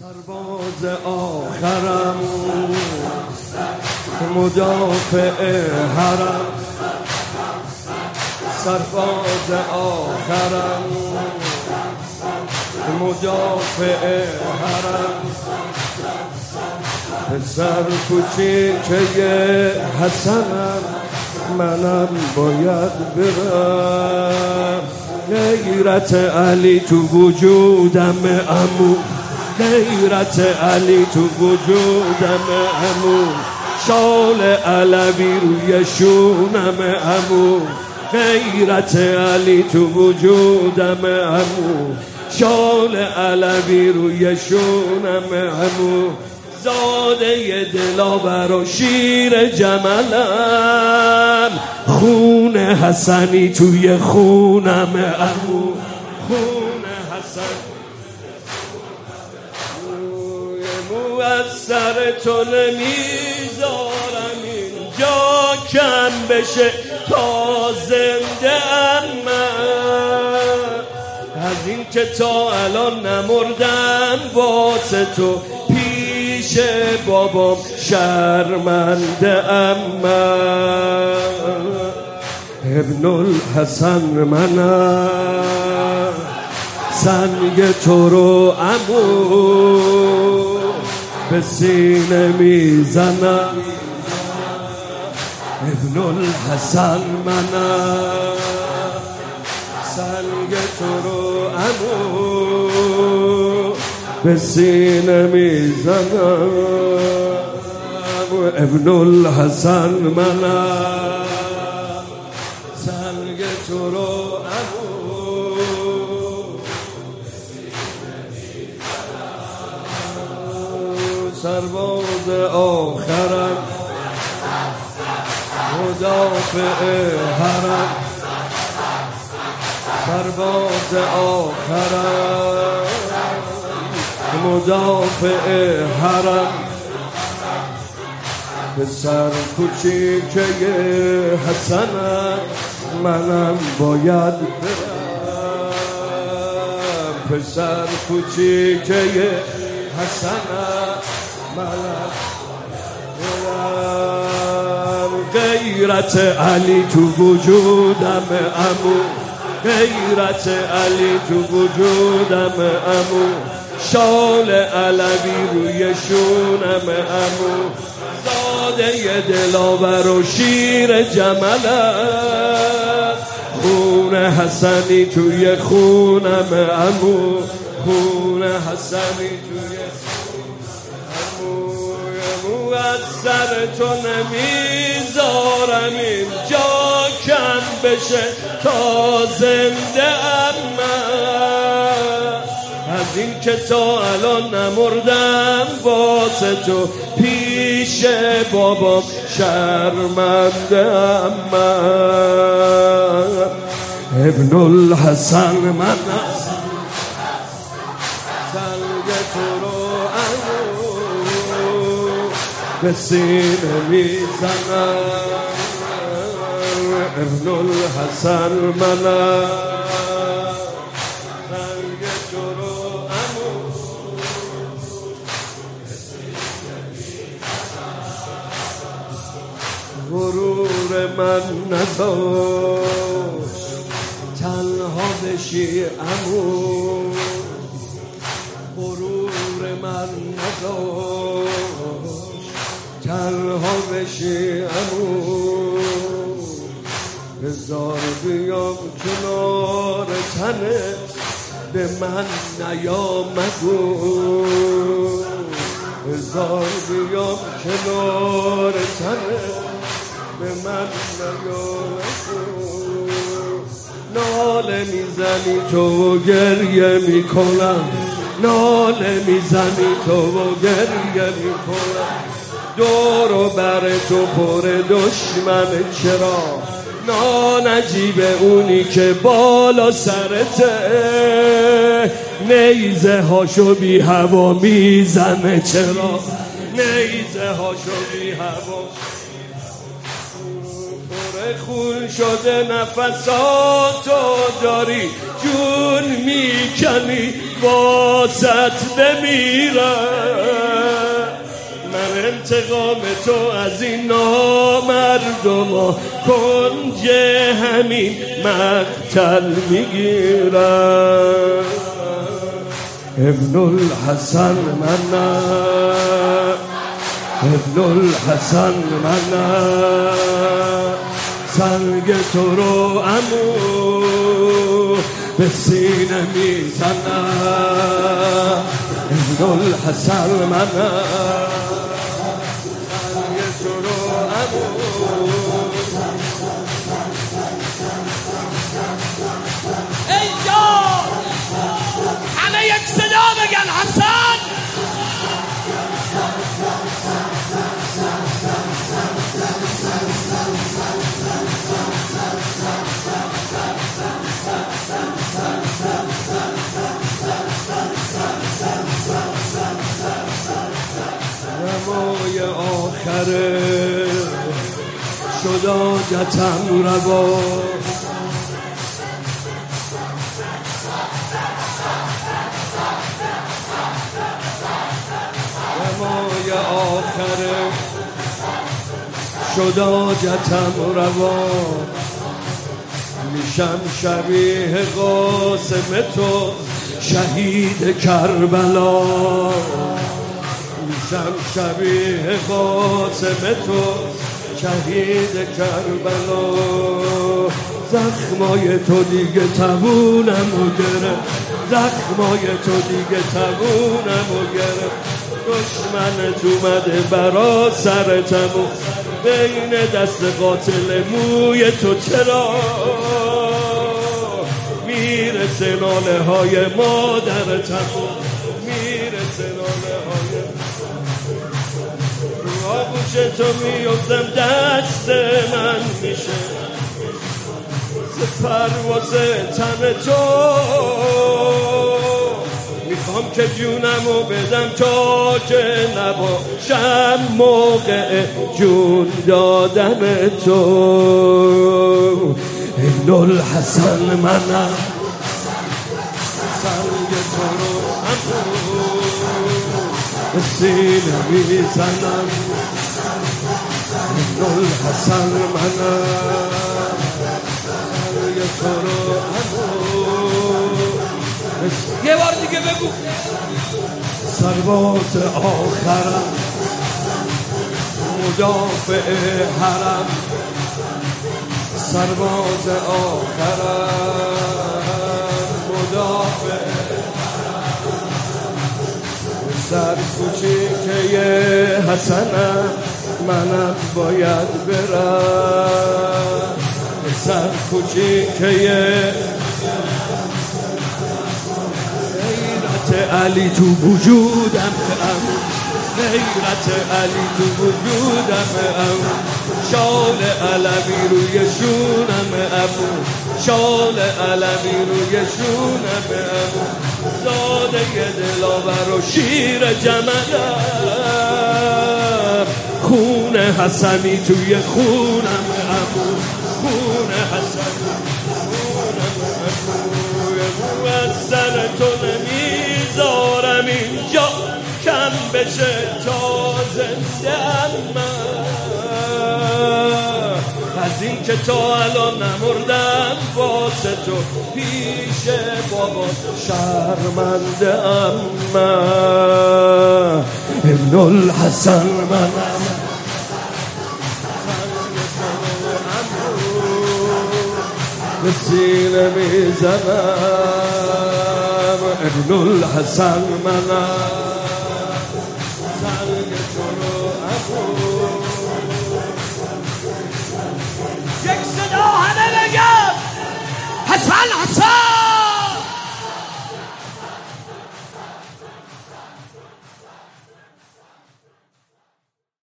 سرباز آخرم مدافع حرم، سرباز آخرم مدافع حرم، پسر کوچیکه حسنم منم باید برم. غیرت علی تو وجودم عمو، غیرت علی تو وجودم عمو، شال علوی روی شونم عمو، غیرت علی تو وجودم عمو، شال علوی روی شونم عمو، زاده دلاور و شیر جملم، خون حسنی توی خونم عمو، خون حسن از سر تو نمیذارم اینجا کم بشه تا زنده ام من، از این که تا الان نمردم واسه تو پیش بابام شرمنده ام من. ابن الحسن منم سنگ تو رو عمو به سینه میزنم، ابن الحسن منم سنگ تو رو عمو به سینه میزنم، ابن الحسن منم سنگ تو رو عمو سرباز آخرم مدافع حرم، سرباز آخرم مدافع حرم، پسر کوچیکه حسنم منم باید برم، پسر کوچیکه حسنم منم برم. غیرت علی تو وجودم عمو، غیرت علی تو وجودم عمو، شال علوی روی شونم عمو، زاده دلاور و شیر جملم، خون حسنی توی خونم عمو، خون حسنی توی عمو، از سر تو نمیذارم اینجا کم بشه تا زنده ام من، از این که تا الان نمردم واسه تو پیش بابام شرمنده ام من. ابن الحسن منم سنگ تو رو عمو به سینه میزنم، ابن الحسن منم سنگ تو رو عمو غرور من نداشت تنها بشی عمو، غرور من نداشت تنها بشی عمو، بذار بیام کنار تنت به من نیامگو، بذار بیام کنار تنت به من نیامگو، ناله میزنی تو و گریه میکنم، ناله میزنی تو و گریه میکنم، دور و بر تو پر دشمن چرا، نانجیب اونی که بالا سرته، نیزه هاشو بی هوا میزنه چرا، نیزه هاشو بی هوا پر خون شده نفساتو داری جون میکنی واسط بمیرم من انتقام تو از این نامردما کنج همین مقتل میگیرم ابن الحسن منم ابن الحسن منم سنگ تو رو عمو به سینه میزنم ابن الحسن منم سنگ تو رو عمو اینجا همه یک صدا بگن حسن نمای آخره شد حاجتم روا نمای آخره شد حاجتم روا میشم شبیه قاسم تو شهید کربلا میشم شبیه قاسم تو شهید کربلا زخمای تو دیگه تبونمو گرفت زخمای تو دیگه تبونمو گرفت دشمنت اومده برا سرتمو بین دست قاتل موی تو چرا میرسه ناله های مادرتمو میرسه ناله های رو آغوش تو میفتم دست من میشه پرواز تن تو میخوام که جونمو بدم تا که نباشم موقع جون دادن تو ابن الحسن منم سنگ تو رو به سینه میزنم ابن الحسن منم سنگ تو رو یه بار دیگه بگو سرباز آخرم مدافع حرم سرباز آخرم مدافع سر کوچیکه حسنم منم باید برم سر کوچیکه علی تو وجودم غیرت علی تو وجودم شال علوی روی شونم ابو شال علوی روی شونم ابو زاده دلاور و شیر جملم خون حسنی توی خونم ابو خون حسنی خونم ابو از سر تو نمیذارم اینجا کم بشه تا زنده من از این که تا الان نمردم واسه تو پیش بابا شرمنده ام من ابن الحسن منم به سینه میزنم ابن الحسن منم سنگ تو رو ابو یک صدا همه بگم حسن حسن